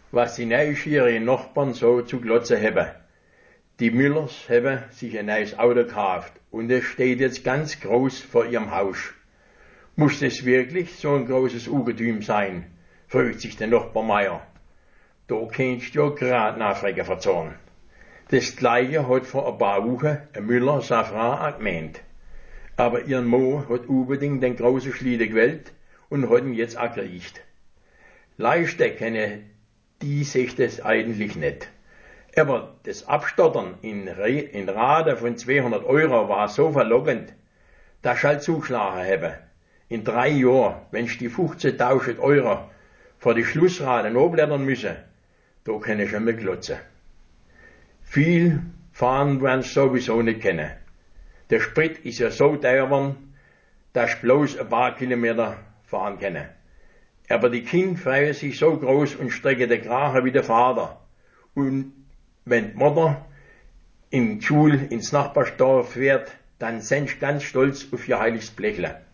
was die neugierigen Nachbarn so zu glotzen haben. Die Müllers haben sich ein neues Auto gekauft und es steht jetzt ganz groß vor ihrem Haus. Muss das wirklich so ein großes Ungetüm sein? Fragt sich der Nachbar Meier. Da kannst du ja grad nachfragen verzorn. Das Gleiche hat vor ein paar Wochen ein Müller seine Frau auch gemeint. Aber ihren Mann hat unbedingt den großen Schlitten gewählt und hat ihn jetzt auch gekriegt. Leichter kennen die sich das eigentlich nicht. Aber das Abstottern in Rate von 200 Euro war so verlockend, dass ich halt zugeschlagen habe. In 3 Jahren, wenn ich die 15.000 Euro vor die Schlussrate abblättern müsse, da kann ich schon mal glotzen. Viel fahren werden es sowieso nicht kennen. Der Sprit ist ja so teuer geworden, dass ich bloß ein paar Kilometer fahren kann. Aber die Kinder freuen sich so groß und strecken den Kragen wie der Vater. Und wenn die Mutter in die Schule ins Nachbarsdorf fährt, dann sind sie ganz stolz auf ihr heiliges Blechle.